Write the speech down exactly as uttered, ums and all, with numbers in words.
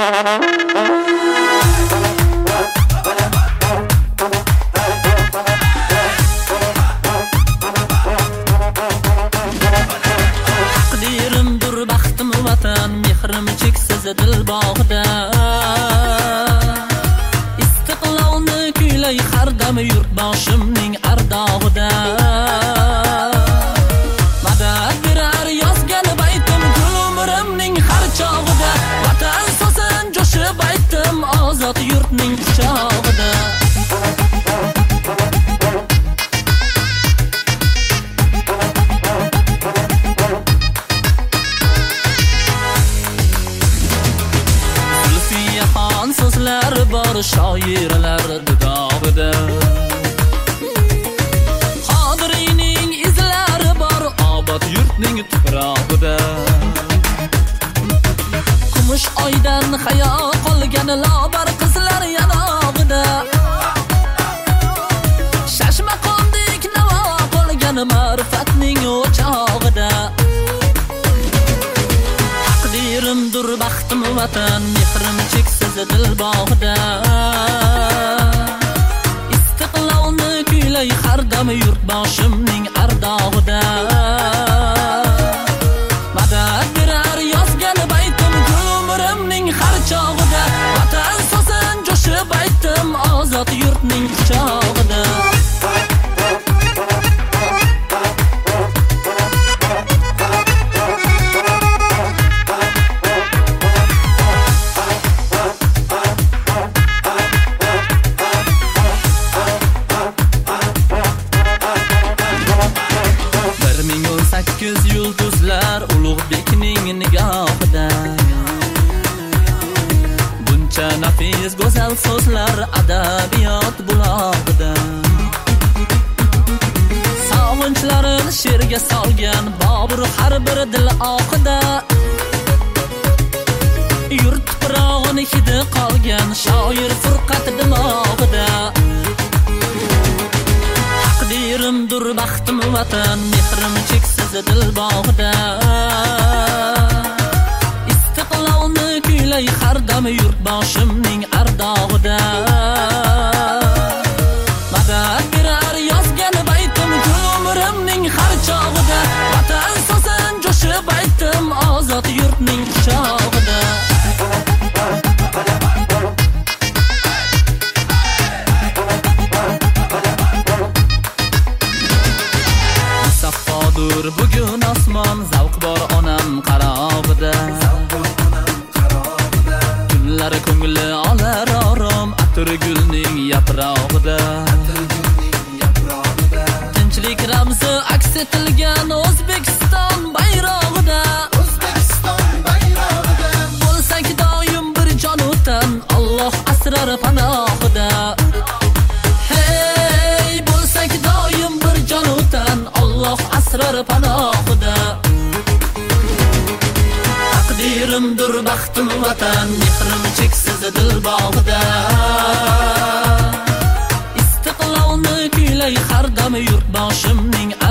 Taqdirimdir baxtim vatan, mehrim cheksiz dil bog'ida. Istiqlolni kuylay har dam yurtboshimning ardog'ida. Madad berar yozgan baytim gul umrimning har chog'ida. Vatan so'zin jo'shib aytdim ozod yurtning quchog'ida. So'zlar bor shoirlar dudog'ida. Qodiriyning izlari bor obod yurtning tuprog'ida. Kumush oydan hayo qolgan lobar qizlar yanog'ida. Shashmaqondek navo qolgan ma'rifatning o'chog'ida. Taqdirimdir baxtim vatan, mehrim cheksiz dil bog'ida. Istiqlolni kuylay har dam yurtboshimning ardog'ida. Madad berar yozgan baytim gul umrimning har chog'ida. Vatan so'zin jo'shib aytdim ozod yurtning quchog'ida. Sakkiz yulduzlar Ulug'bekning nigohida. Buncha nafis go'zal so'zlar adabiyot bulog'ida. Sog'inchlarin she'rga solgan Bobur har bir dil oqida. Yurt tuprog'ini hidi qolgan shoir Furqat dimog'ida. Taqdirimdir baxtim vatan, mehrim cheksiz dil bog'ida. Istiqlolni kuylay har dam yurtboshimning ardog'ida. Madad berar yozgan baytim gul umrimning har chog'ida. Vatan so'zin jo'shib aytdim ozod yurtning quchog'ida. Bugun osmon zavq bor onam qarog'ida. Kunlar ko'ngli olar orom atir gulning yaprog'ida. Tinchlik ramzi aks etilgan O'zbekiston bayrog'ida. Bo'lsak doim bir jon o'tan, Alloh asrar panohida. Hey, bo'lsak doim bir jon o'tan, Alloh asrar panohida. Taqdirimdir baxtim vatan, mehrim cheksiz dil bog'ida. Istiqlolni kuylay har dam yurtboshimning